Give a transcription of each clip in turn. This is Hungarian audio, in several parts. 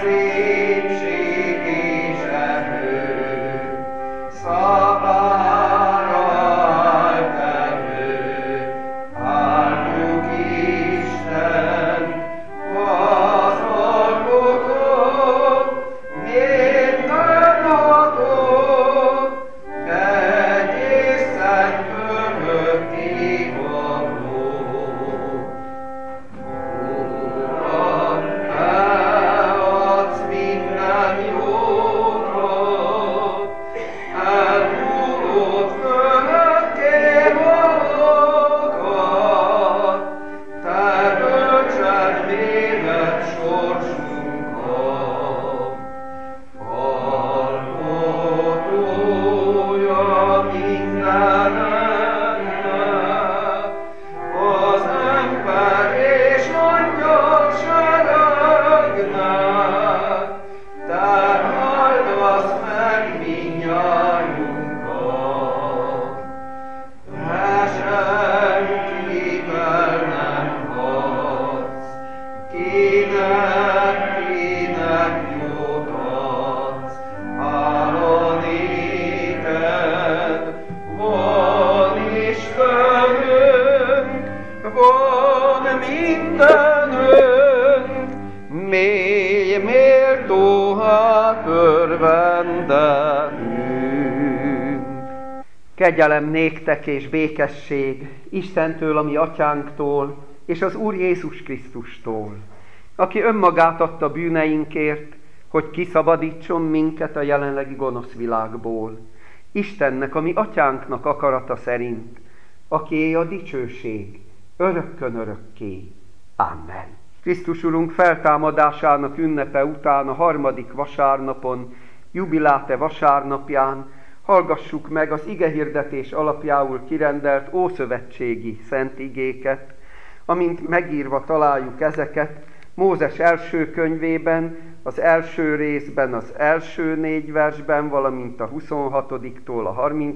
Kegyelem néktek és békesség Istentől, a mi atyánktól, és az Úr Jézus Krisztustól, aki önmagát adta bűneinkért, hogy kiszabadítson minket a jelenlegi gonosz világból. Istennek, a mi atyánknak akarata szerint, akié a dicsőség örökkön örökké. Amen. Krisztus Urunk feltámadásának ünnepe után, a harmadik vasárnapon, jubiláte vasárnapján hallgassuk meg az igehirdetés alapjául kirendelt ószövetségi szent igéket, amint megírva találjuk ezeket Mózes első könyvében, az első részben, az első 4 versben, valamint a 26-tól a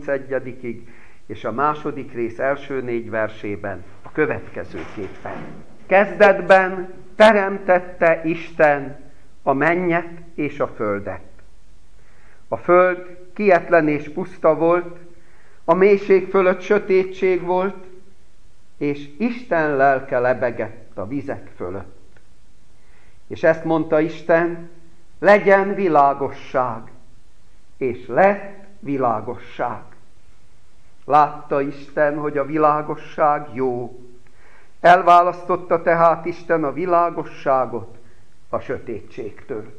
31-ig, és a második rész első 4 versében a következőképpen. Kezdetben teremtette Isten a mennyet és a földet. A föld kietlen és puszta volt, a mélység fölött sötétség volt, és Isten lelke lebegett a vizek fölött. És ezt mondta Isten, legyen világosság, és lett világosság. Látta Isten, hogy a világosság jó. Elválasztotta tehát Isten a világosságot a sötétségtől.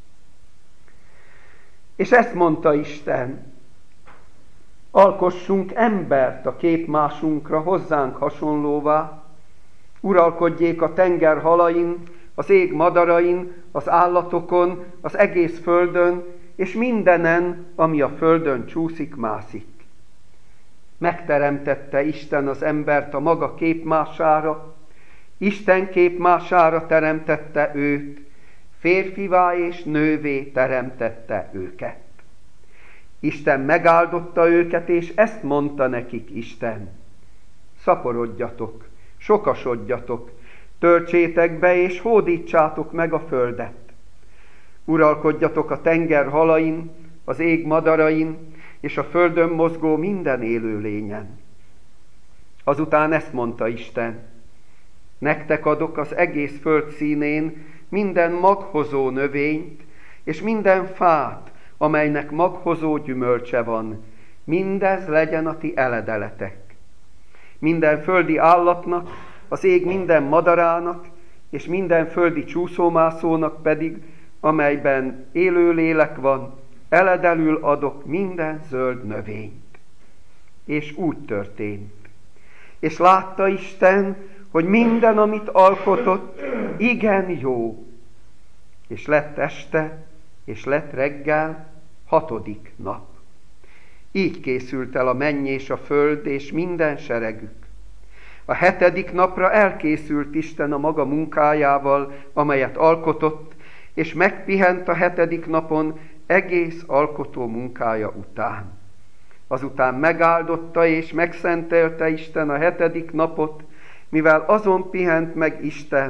És ezt mondta Isten, alkossunk embert a képmásunkra, hozzánk hasonlóvá, uralkodjék a tenger halain, az ég madarain, az állatokon, az egész földön, és mindenen, ami a földön csúszik-mászik. Megteremtette Isten az embert a maga képmására, Isten képmására teremtette őt, férfivá és nővé teremtette őket. Isten megáldotta őket, és ezt mondta nekik Isten. Szaporodjatok, sokasodjatok, töltsétek be, és hódítsátok meg a földet. Uralkodjatok a tenger halain, az ég madarain, és a földön mozgó minden élőlényen. Azután ezt mondta Isten, nektek adok az egész föld színén minden maghozó növényt, és minden fát, amelynek maghozó gyümölcse van, mindez legyen a ti eledeletek. Minden földi állatnak, az ég minden madarának, és minden földi csúszómászónak pedig, amelyben élő lélek van, eledelül adok minden zöld növényt. És úgy történt. És látta Isten, hogy minden, amit alkotott, igen jó. És lett este, és lett reggel, 6. nap. Így készült el a menny és a föld, és minden seregük. A 7. napra elkészült Isten a maga munkájával, amelyet alkotott, és megpihent a 7. napon egész alkotó munkája után. Azután megáldotta és megszentelte Isten a 7. napot, mivel azon pihent meg Isten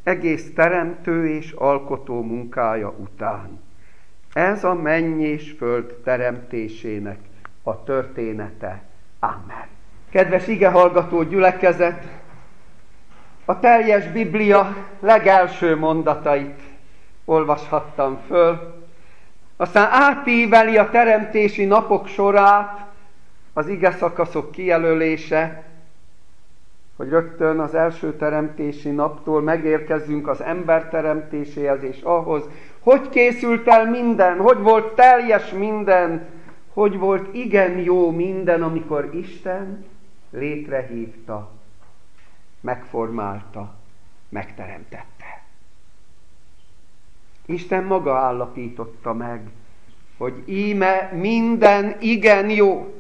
egész teremtő és alkotó munkája után. Ez a menny és föld teremtésének a története. Amen. Kedves igehallgató gyülekezet, a teljes Biblia legelső mondatait olvashattam föl, aztán átíveli a teremtési napok sorát az ige szakaszok kijelölése, hogy rögtön az első teremtési naptól megérkezzünk az ember teremtéséhez és ahhoz, hogy készült el minden, hogy volt teljes minden, hogy volt igen jó minden, amikor Isten létrehívta, megformálta, megteremtette. Isten maga állapította meg, hogy íme minden igen jó.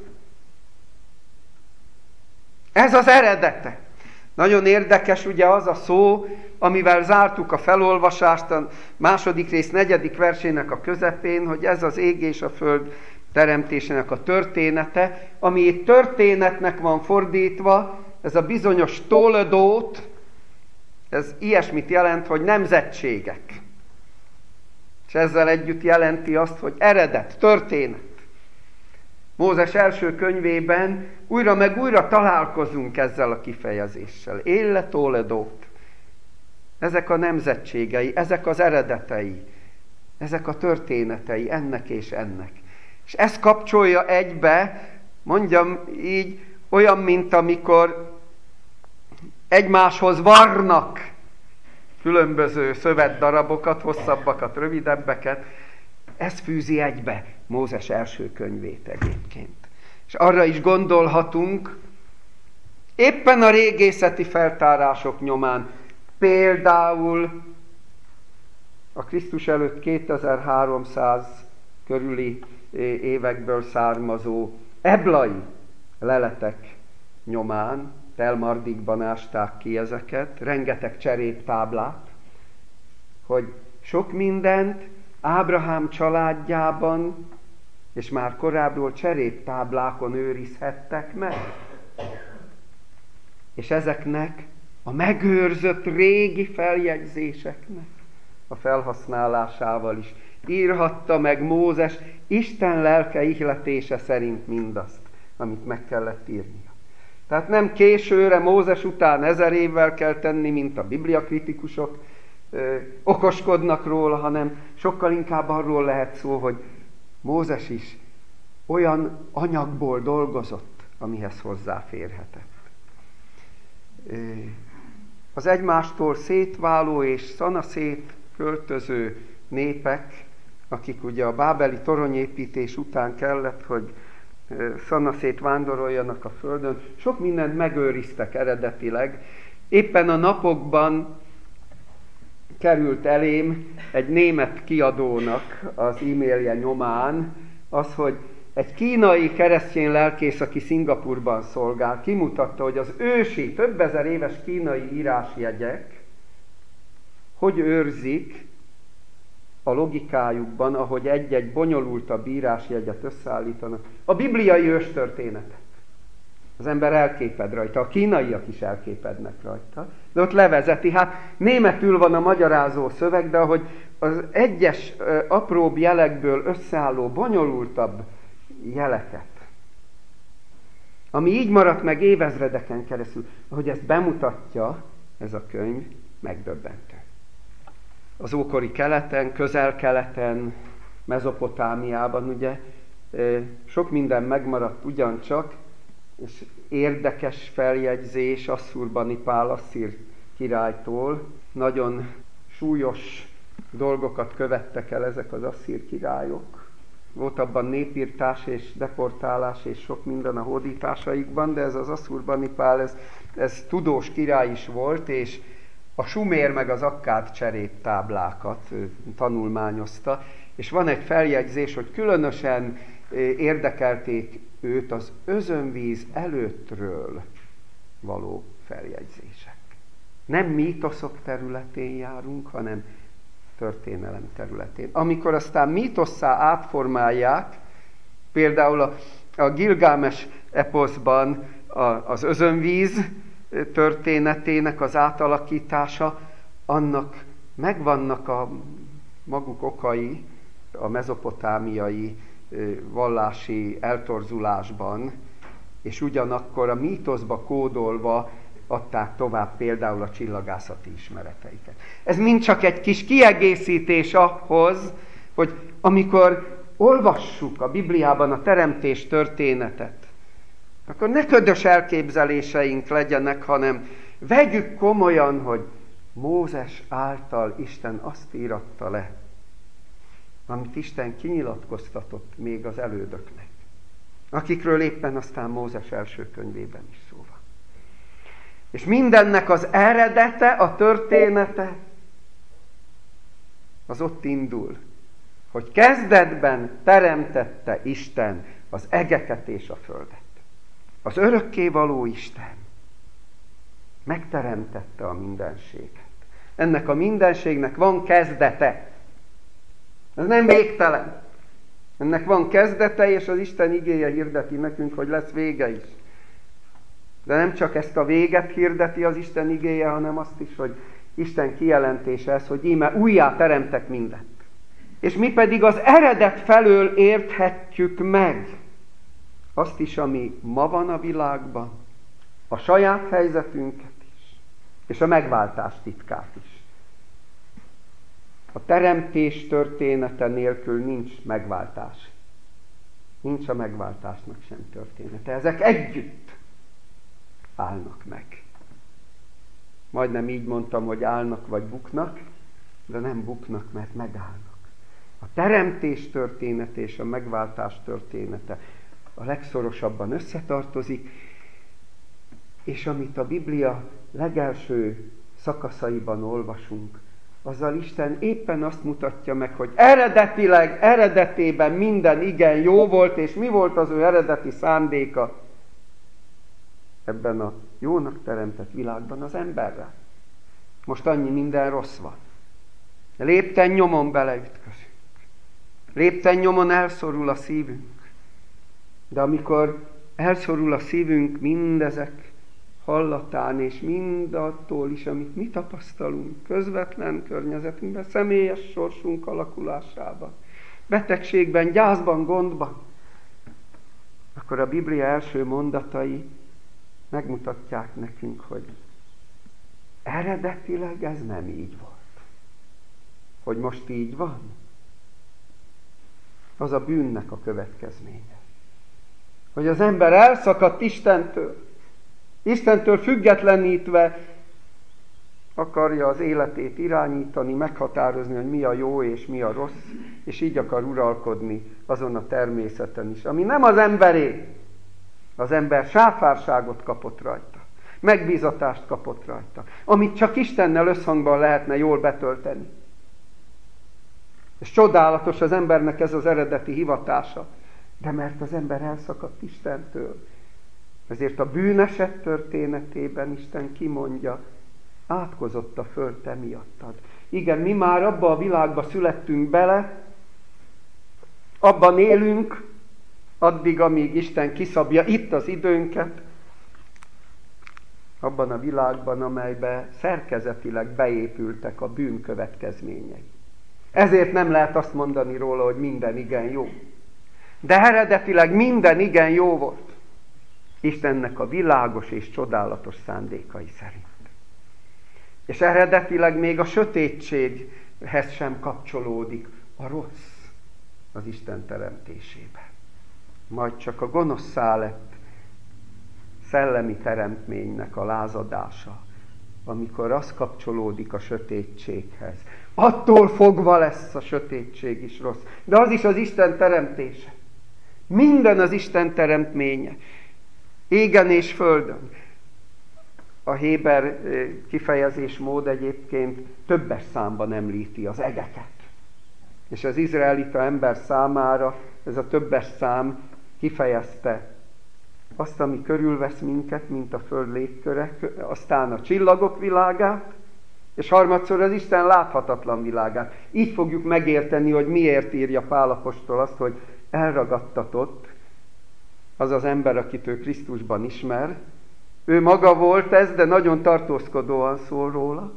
Ez az eredete. Nagyon érdekes ugye az a szó, amivel zártuk a felolvasást a második rész 4. versének a közepén, hogy ez az ég és a föld teremtésének a története, ami itt történetnek van fordítva, ez a bizonyos toledót, ez ilyesmit jelent, hogy nemzetségek. És ezzel együtt jelenti azt, hogy eredet, történet. Mózes első könyvében újra meg újra találkozunk ezzel a kifejezéssel. Élle toledót. Ezek a nemzetségei, ezek az eredetei, ezek a történetei ennek és ennek. És ez kapcsolja egybe, mondjam így, olyan, mint amikor egymáshoz varnak különböző szövetdarabokat, hosszabbakat, rövidebbeket. Ez fűzi egybe Mózes első könyvét egyébként. És arra is gondolhatunk, éppen a régészeti feltárások nyomán, például a Krisztus előtt 2300 körüli évekből származó eblai leletek nyomán, Telmardikban ásták ki ezeket, rengeteg cseréptáblát, hogy sok mindent Ábrahám családjában, és már korábbról cseréptáblákon őrizhettek meg. És ezeknek a megőrzött régi feljegyzéseknek a felhasználásával is írhatta meg Mózes Isten lelke ihletése szerint mindazt, amit meg kellett írnia. Tehát nem későre, Mózes után 1000 évvel kell tenni, mint a bibliakritikusok okoskodnak róla, hanem sokkal inkább arról lehet szó, hogy Mózes is olyan anyagból dolgozott, amihez hozzáférhetett. Az egymástól szétváló és szanaszét költöző népek, akik ugye a bábeli toronyépítés után kellett, hogy szanaszét vándoroljanak a földön, sok mindent megőriztek eredetileg. Éppen a napokban került elém egy német kiadónak az e-mailje nyomán az, hogy egy kínai keresztény lelkész, aki Szingapurban szolgál, kimutatta, hogy az ősi, több ezer éves kínai írásjegyek hogy őrzik a logikájukban, ahogy egy-egy bonyolultabb írásjegyet összeállítanak, a bibliai őstörténetet. Az ember elképed rajta, a kínaiak is elképednek rajta, de ott levezeti. Hát németül van a magyarázó szöveg, de ahogy az egyes apróbb jelekből összeálló, bonyolultabb jeleket, ami így maradt meg évezredeken keresztül, ahogy ezt bemutatja ez a könyv, megdöbbentő. Az ókori keleten, közel-keleten, Mezopotámiában ugye sok minden megmaradt ugyancsak, és érdekes feljegyzés Asszurbanipál, asszír királytól. Nagyon súlyos dolgokat követtek el ezek az asszír királyok. Volt abban népírtás és deportálás és sok minden a hódításaikban, de ez az Asszurbanipál, ez tudós király is volt, és a sumér meg az akkád cseréptáblákat tanulmányozta, és van egy feljegyzés, hogy különösen érdekelték őt az özönvíz előttről való feljegyzések. Nem mítoszok területén járunk, hanem történelem területén. Amikor aztán mítosszá átformálják, például a Gilgames eposzban az özönvíz történetének az átalakítása, annak megvannak a maguk okai a mezopotámiai vallási eltorzulásban, és ugyanakkor a mítoszba kódolva adták tovább például a csillagászati ismereteiket. Ez mind csak egy kis kiegészítés ahhoz, hogy amikor olvassuk a Bibliában a teremtés történetet, akkor ne ködös elképzeléseink legyenek, hanem vegyük komolyan, hogy Mózes által Isten azt íratta le, amit Isten kinyilatkoztatott még az elődöknek, akikről éppen aztán Mózes első könyvében is szó van. És mindennek az eredete, a története, az ott indul, hogy kezdetben teremtette Isten az egeket és a földet. Az örökkévaló Isten megteremtette a mindenséget. Ennek a mindenségnek van kezdete. Ez nem végtelen. Ennek van kezdete, és az Isten igéje hirdeti nekünk, hogy lesz vége is. De nem csak ezt a véget hirdeti az Isten igéje, hanem azt is, hogy Isten kijelentése ez, hogy íme újjá teremtek mindent. És mi pedig az eredet felől érthetjük meg azt is, ami ma van a világban, a saját helyzetünket is, és a megváltás titkát is. A teremtés története nélkül nincs megváltás. Nincs a megváltásnak sem története. Ezek együtt állnak meg. Majdnem így mondtam, hogy állnak vagy buknak, de nem buknak, mert megállnak. A teremtés története és a megváltás története a legszorosabban összetartozik, és amit a Biblia legelső szakaszaiban olvasunk, azzal Isten éppen azt mutatja meg, hogy eredetében minden igen jó volt, és mi volt az ő eredeti szándéka ebben a jónak teremtett világban az emberrel. Most annyi minden rossz van. Lépten nyomon beleütközünk. Lépten nyomon elszorul a szívünk. De amikor elszorul a szívünk mindezek hallatán, és mindattól is, amit mi tapasztalunk közvetlen környezetünkben, személyes sorsunk alakulásában, betegségben, gyászban, gondban, akkor a Biblia első mondatai megmutatják nekünk, hogy eredetileg ez nem így volt. Hogy most így van, az a bűnnek a következménye. Hogy az ember elszakadt Istentől függetlenítve akarja az életét irányítani, meghatározni, hogy mi a jó és mi a rossz, és így akar uralkodni azon a természeten is, ami nem az emberé. Az ember sáfárságot kapott rajta, megbízatást kapott rajta, amit csak Istennel összhangban lehetne jól betölteni. És csodálatos az embernek ez az eredeti hivatása, de mert az ember elszakadt Istentől, ezért a bűneset történetében Isten kimondja, átkozott a föld te miattad. Igen, mi már abba a világba születtünk bele, abban élünk, addig, amíg Isten kiszabja itt az időnket, abban a világban, amelybe szerkezetileg beépültek a bűn következményei. Ezért nem lehet azt mondani róla, hogy minden igen jó. De eredetileg minden igen jó volt. Istennek a világos és csodálatos szándékai szerint. És eredetileg még a sötétséghez sem kapcsolódik a rossz az Isten teremtésében. Majd csak a gonoszszá lett szellemi teremtménynek a lázadása, amikor az kapcsolódik a sötétséghez. Attól fogva lesz a sötétség is rossz. De az is az Isten teremtése. Minden az Isten teremtménye. Égen és földön. A héber kifejezésmód egyébként többes számban említi az egeket. És az izraelita ember számára ez a többes szám kifejezte azt, ami körülvesz minket, mint a föld légköre, aztán a csillagok világát, és harmadszor az Isten láthatatlan világát. Így fogjuk megérteni, hogy miért írja Pál apostol azt, hogy elragadtatott az az ember, akit ő Krisztusban ismer. Ő maga volt ez, de nagyon tartózkodóan szól róla.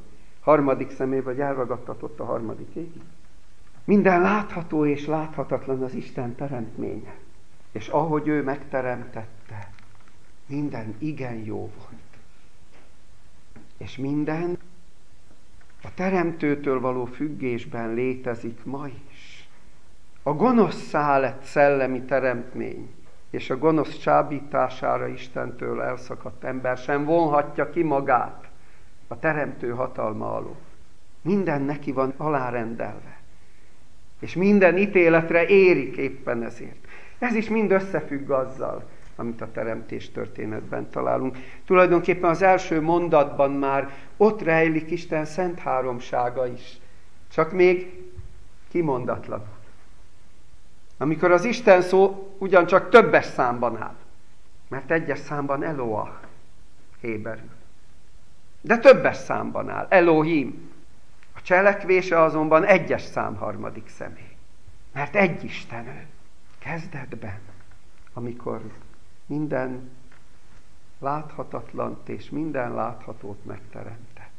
harmadik szemébe, vagy elragadtatott a harmadik égig. Minden látható és láthatatlan az Isten teremtménye. És ahogy ő megteremtette, minden igen jó volt. És minden a teremtőtől való függésben létezik ma is. A gonoszszá lett szellemi teremtmény, és a gonosz csábítására Istentől elszakadt ember sem vonhatja ki magát a teremtő hatalma alól. Minden neki van alárendelve. És minden ítéletre érik éppen ezért. Ez is mind összefügg azzal, amit a teremtés történetben találunk. Tulajdonképpen az első mondatban már ott rejlik Isten szent háromsága is. Csak még kimondatlanul. Amikor az Isten szó ugyancsak többes számban áll. Mert egyes számban Eloah, héberül. De többes számban áll, Elohim. A cselekvése azonban egyes szám harmadik személy. Mert egy Isten ő. Kezdetben, amikor minden láthatatlant és minden láthatót megteremtett.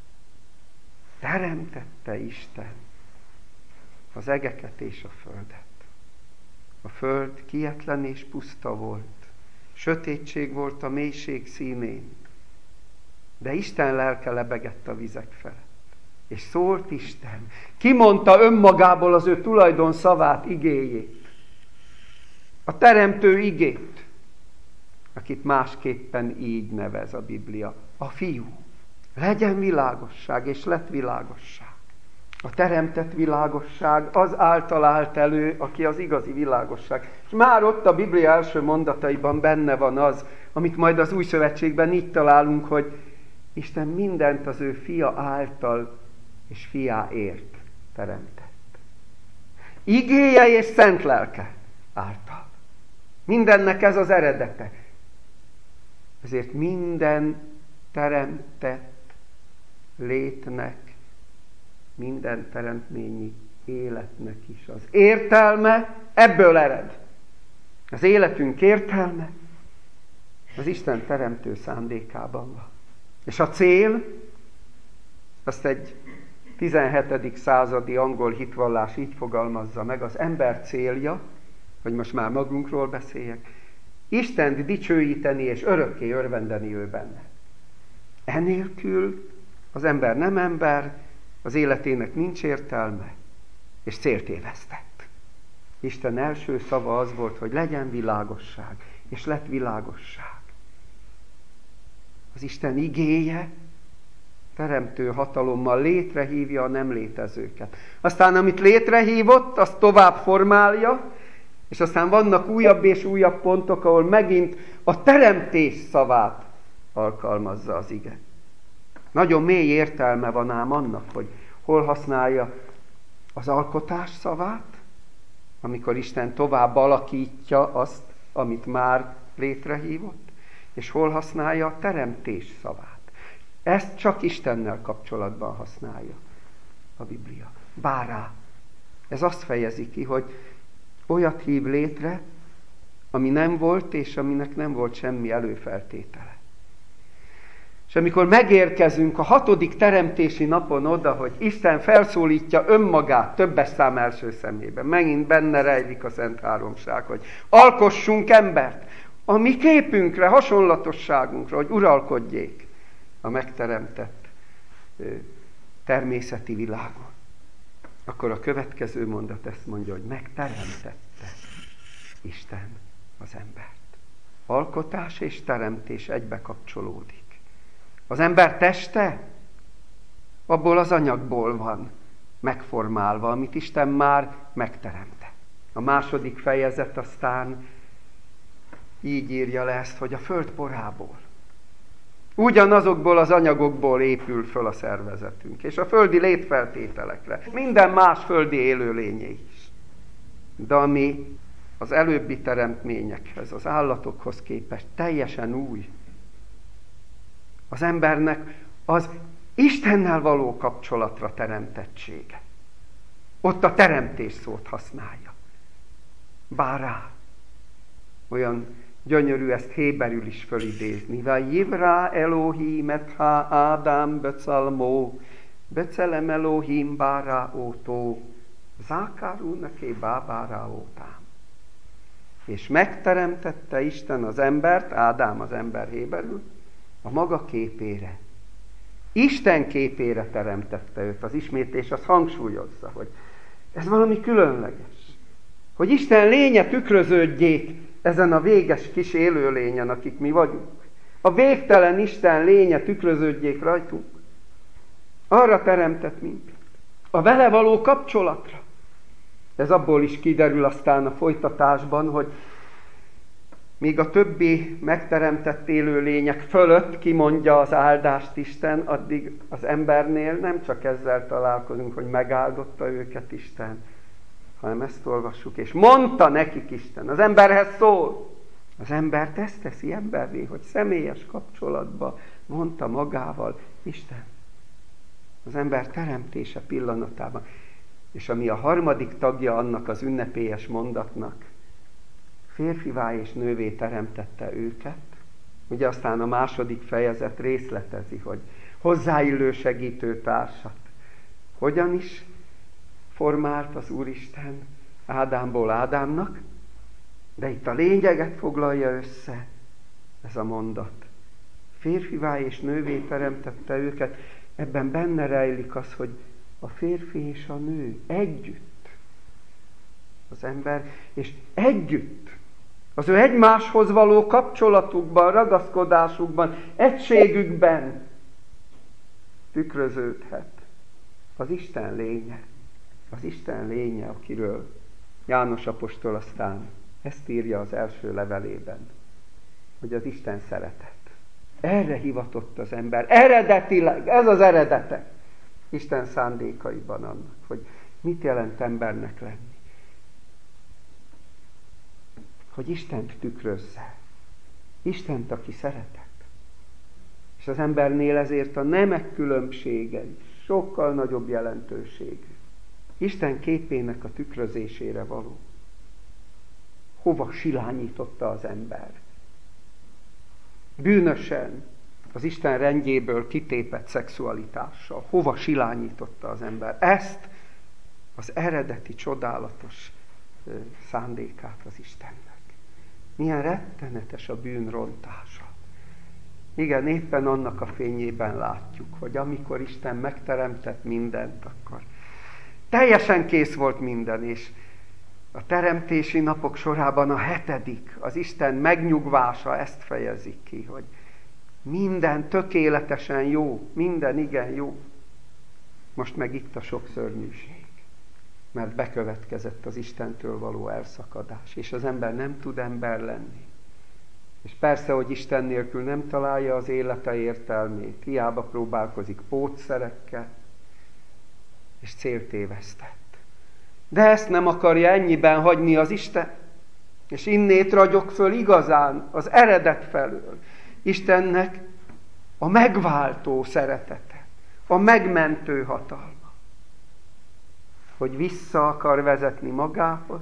Teremtette Isten az egeket és a földet. A föld kietlen és puszta volt. Sötétség volt a mélység színén. De Isten lelke lebegett a vizek felett. És szólt Isten. Kimondta önmagából az ő tulajdon szavát, igéjét. A teremtő igét, akit másképpen így nevez a Biblia. A Fiú. Legyen világosság, és lett világosság. A teremtett világosság az által állt elő, aki az igazi világosság. És már ott a Biblia első mondataiban benne van az, amit majd az Új Szövetségben így találunk, hogy Isten mindent az ő fia által és fiáért teremtett. Igéje és szent lelke által. Mindennek ez az eredete. Ezért minden teremtett létnek, minden teremtményi életnek is az értelme ebből ered. Az életünk értelme az Isten teremtő szándékában van. És a cél, azt egy 17. századi angol hitvallás így fogalmazza meg, az ember célja, hogy most már magunkról beszéljek, Istent dicsőíteni és örökké örvendeni ő benne. Enélkül az ember nem ember, az életének nincs értelme, és célt évesztett. Isten első szava az volt, hogy legyen világosság, és lett világosság. Az Isten igéje teremtő hatalommal létrehívja a nem létezőket. Aztán amit létrehívott, azt tovább formálja, és aztán vannak újabb és újabb pontok, ahol megint a teremtés szavát alkalmazza az ige. Nagyon mély értelme van ám annak, hogy hol használja az alkotás szavát, amikor Isten tovább alakítja azt, amit már létrehívott, és hol használja a teremtés szavát. Ezt csak Istennel kapcsolatban használja a Biblia. Bárá. Ez azt fejezi ki, hogy olyat hív létre, ami nem volt, és aminek nem volt semmi előfeltétele. És amikor megérkezünk a 6. teremtési napon oda, hogy Isten felszólítja önmagát többes szám első szemében, megint benne rejlik a Szent Háromság, hogy alkossunk embert, a mi képünkre, hasonlatosságunkra, hogy uralkodjék a megteremtett természeti világon. Akkor a következő mondat ezt mondja, hogy megteremtette Isten az embert. Alkotás és teremtés egybe kapcsolódik. Az ember teste abból az anyagból van megformálva, amit Isten már megteremtett. A 2. fejezet aztán így írja le ezt, hogy a föld porából. Ugyanazokból az anyagokból épül föl a szervezetünk, és a földi létfeltételekre. Minden más földi élőlényé is. De ami az előbbi teremtményekhez, az állatokhoz képest teljesen új. Az embernek az Istennel való kapcsolatra teremtettsége. Ott a teremtés szót használja. Bárá. Olyan gyönyörű ezt héberül is fölidézni. Vajivra Elohim et ha Ádám becalmó Becelem Elohim bárá ótó, zákárúnaké bábárá ótám. És megteremtette Isten az embert, Ádám az ember héberül, a maga képére. Isten képére teremtette őt. Az ismétlés az hangsúlyozza, hogy ez valami különleges. Hogy Isten lénye tükröződjék ezen a véges kis élőlényen, akik mi vagyunk. A végtelen Isten lénye tükröződjék rajtunk. Arra teremtett minket. A vele való kapcsolatra. Ez abból is kiderül aztán a folytatásban, hogy míg a többi megteremtett élőlények fölött kimondja az áldást Isten, addig az embernél nem csak ezzel találkozunk, hogy megáldotta őket Isten, hanem ezt olvassuk, és mondta nekik Isten, az emberhez szól. Az embert ezt teszi emberré, hogy személyes kapcsolatba vonta magával Isten. Az ember teremtése pillanatában. És ami a harmadik tagja annak az ünnepélyes mondatnak, férfivá és nővé teremtette őket. Ugye aztán a második fejezet részletezi, hogy hozzáillő segítőtársat. Hogyan is formált az Úristen Ádámból Ádámnak, de itt a lényeget foglalja össze ez a mondat. Férfivá és nővé teremtette őket, ebben benne rejlik az, hogy a férfi és a nő együtt. Az ember, és együtt. Az ő egymáshoz való kapcsolatukban, ragaszkodásukban, egységükben tükröződhet az Isten lénye. Az Isten lénye, akiről János apostol aztán ezt írja az első levelében, hogy az Isten szeretet. Erre hivatott az ember. Eredetileg, ez az eredete Isten szándékaiban annak, hogy mit jelent embernek lenni. Hogy Istent tükrözze. Istent, aki szeretett. És az embernél ezért a nemek különbsége sokkal nagyobb jelentőségű. Isten képének a tükrözésére való. Hova silányította az ember? Bűnösen, az Isten rendjéből kitépett szexualitással. Hova silányította az ember? Ezt az eredeti, csodálatos szándékát az Istennek. Milyen rettenetes a bűn rontása. Igen, éppen annak a fényében látjuk, hogy amikor Isten megteremtett mindent, akkor teljesen kész volt minden, és a teremtési napok sorában a 7., az Isten megnyugvása ezt fejezi ki, hogy minden tökéletesen jó, minden igen jó. Most meg itt a sok szörnyűség, mert bekövetkezett az Istentől való elszakadás, és az ember nem tud ember lenni. És persze, hogy Isten nélkül nem találja az élete értelmét, hiába próbálkozik pótszerekkel, és célt tévesztett. De ezt nem akarja ennyiben hagyni az Isten, és innét ragyog föl igazán az eredet felől. Istennek a megváltó szeretete, a megmentő hatalma, hogy vissza akar vezetni magához,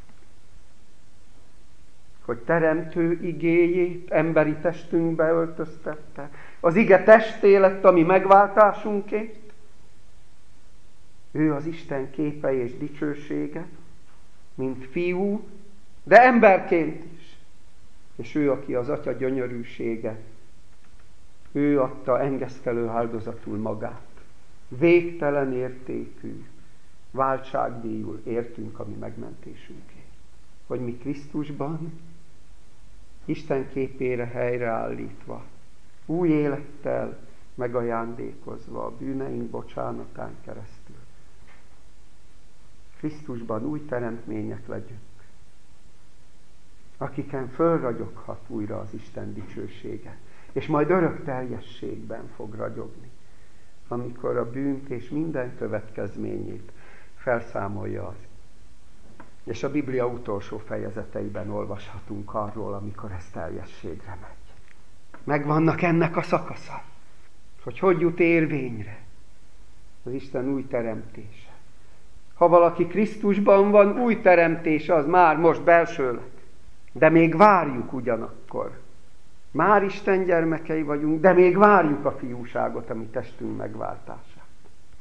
hogy teremtő igéjét emberi testünkbe öltöztette. Az ige testé lett a mi megváltásunkért. Ő az Isten képe és dicsősége, mint fiú, de emberként is. És ő, aki az Atya gyönyörűsége, ő adta engesztelő áldozatul magát. Végtelen értékű váltságdíjul értünk a mi megmentésünkért. Hogy mi Krisztusban, Isten képére helyreállítva, új élettel megajándékozva a bűneink bocsánatán keresztül. Krisztusban új teremtmények legyünk, akiken fölragyoghat újra az Isten dicsősége, és majd örök teljességben fog ragyogni, amikor a bűnt és minden következményét felszámolja az. És a Biblia utolsó fejezeteiben olvashatunk arról, amikor ez teljességre megy. Megvannak ennek a szakasza, hogy jut érvényre az Isten új teremtése. Ha valaki Krisztusban van, új teremtés az már most belsőleg. De még várjuk ugyanakkor. Már Isten gyermekei vagyunk, de még várjuk a fiúságot, a mi testünk megváltását.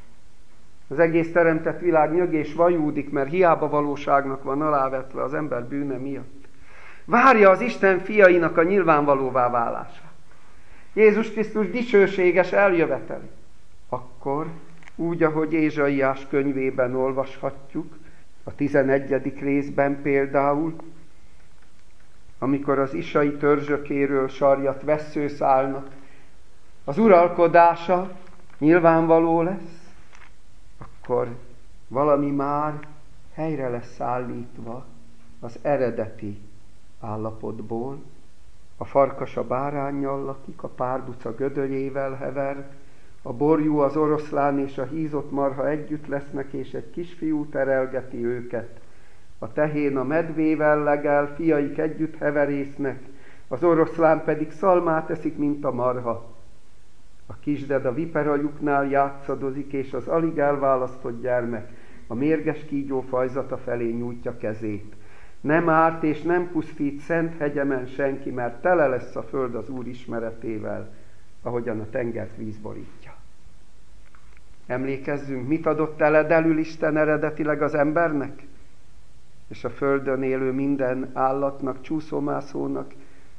Az egész teremtett világ nyög és vajúdik, mert hiába valóságnak van alávetve az ember bűne miatt. Várja az Isten fiainak a nyilvánvalóvá válását. Jézus Krisztus dicsőséges eljöveteli. Akkor, úgy, ahogy Ézsaiás könyvében olvashatjuk, a 11. részben például, amikor az isai törzsökéről sarjat vesszőszálnak, az uralkodása nyilvánvaló lesz, akkor valami már helyre lesz állítva az eredeti állapotból. A farkas a báránnyal lakik, a párduca gödöljével hever, a borjú, az oroszlán és a hízott marha együtt lesznek, és egy kisfiú terelgeti őket. A tehén a medvével legel, fiaik együtt heverésznek, az oroszlán pedig szalmát eszik, mint a marha. A kisded a viperajuknál játszadozik, és az alig elválasztott gyermek a mérges kígyó fajzata felé nyújtja kezét. Nem árt és nem pusztít szent hegyemen senki, mert tele lesz a föld az Úr ismeretével, ahogyan a tengert víz borítja. Emlékezzünk, mit adott eledelül Isten eredetileg az embernek? És a földön élő minden állatnak, csúszómászónak,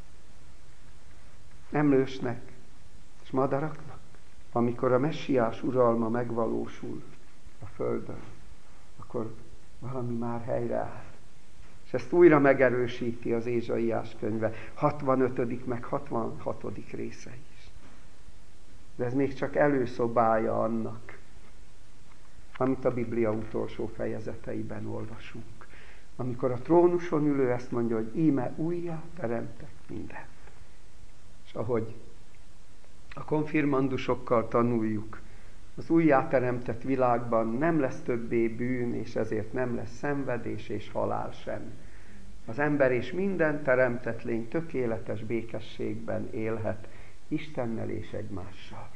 emlősnek és madaraknak. Amikor a messiás uralma megvalósul a földön, akkor valami már helyreáll. És ezt újra megerősíti az Ézsaiás könyve, 65. meg 66. része is. De ez még csak előszobája annak, amit a Biblia utolsó fejezeteiben olvasunk. Amikor a trónuson ülő ezt mondja, hogy íme újjá teremtek mindent. És ahogy a konfirmandusokkal tanuljuk, az újjáteremtett világban nem lesz többé bűn, és ezért nem lesz szenvedés és halál sem. Az ember és minden teremtett lény tökéletes békességben élhet Istennel és egymással.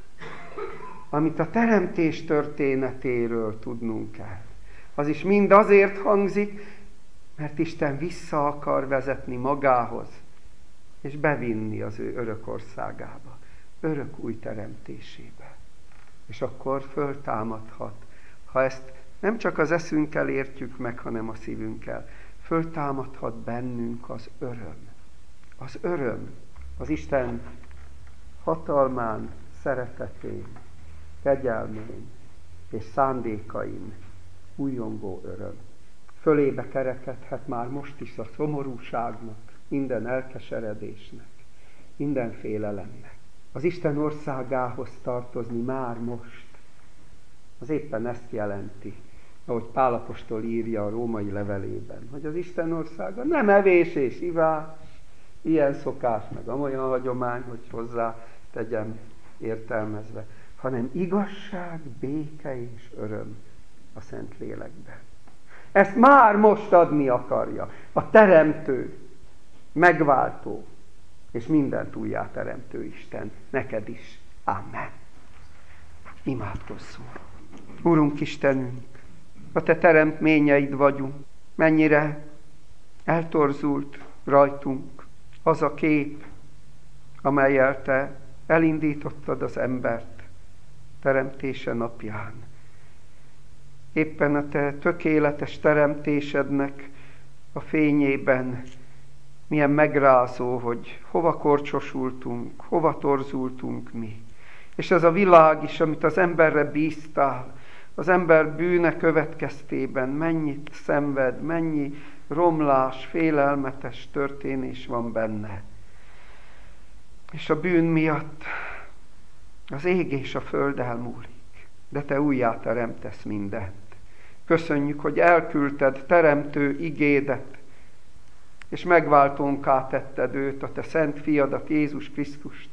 Amit a teremtés történetéről tudnunk kell, az is mind azért hangzik, mert Isten vissza akar vezetni magához, és bevinni az ő örök országába, örök új teremtésébe. És akkor föltámadhat, ha ezt nem csak az eszünkkel értjük meg, hanem a szívünkkel, föltámadhat bennünk az öröm. Az öröm, az Isten hatalmán, szeretetén, kegyelmén és szándékain újongó öröm. Fölébe kerekedhet már most is a szomorúságnak, minden elkeseredésnek, minden félelemnek. Az Isten országához tartozni már most, az éppen ezt jelenti, ahogy Pál apostol írja a római levelében, hogy az Isten országa nem evés és ivás, ilyen szokás, meg amolyan hagyomány, hogy hozzá tegyem értelmezve, hanem igazság, béke és öröm a Szentlélekben. Ezt már most adni akarja a teremtő, megváltó és mindent újjáteremtő Isten. Neked is. Amen. Imádkozzunk. Urunk Istenünk, a Te teremtményeid vagyunk. Mennyire eltorzult rajtunk az a kép, amellyel Te elindítottad az embert teremtése napján. Éppen a Te tökéletes teremtésednek a fényében milyen megrázó, hogy hova korcsosultunk, hova torzultunk mi. És ez a világ is, amit az emberre bíztál, az ember bűne következtében mennyit szenved, mennyi romlás, félelmetes történés van benne. És a bűn miatt az ég és a föld elmúlik, de Te újjáteremtesz mindent. Köszönjük, hogy elküldted teremtő igédet, és megváltónká tetted őt, a Te szent fiadat, Jézus Krisztust,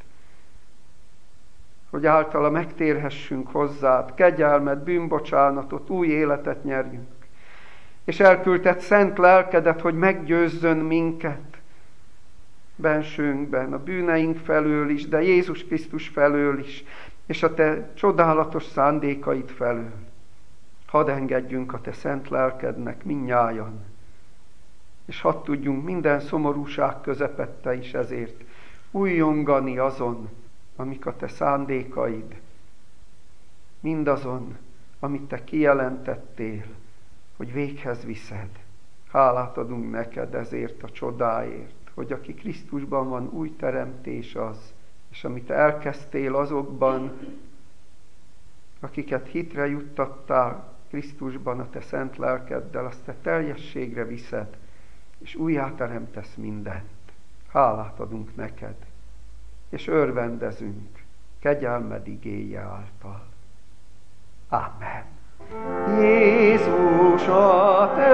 hogy általa megtérhessünk hozzád, kegyelmet, bűnbocsánatot, új életet nyerjünk. És elküldted szent lelkedet, hogy meggyőzzön minket bensőnkben, a bűneink felől is, de Jézus Krisztus felől is, és a Te csodálatos szándékaid felől. Hadd engedjünk a Te szent lelkednek mindnyájan, és hadd tudjunk minden szomorúság közepette is ezért újjongani azon, amik a Te szándékaid, mindazon, amit te kijelentettél, hogy véghez viszed. Hálát adunk neked ezért a csodáért, hogy aki Krisztusban van, új teremtés az, és amit elkezdtél azokban, akiket hitre juttattál Krisztusban a te szent lelkeddel, azt te teljességre viszed, és újjáteremtesz mindent. Hálát adunk neked, és örvendezünk kegyelmed igéje által. Amen. Jézus a te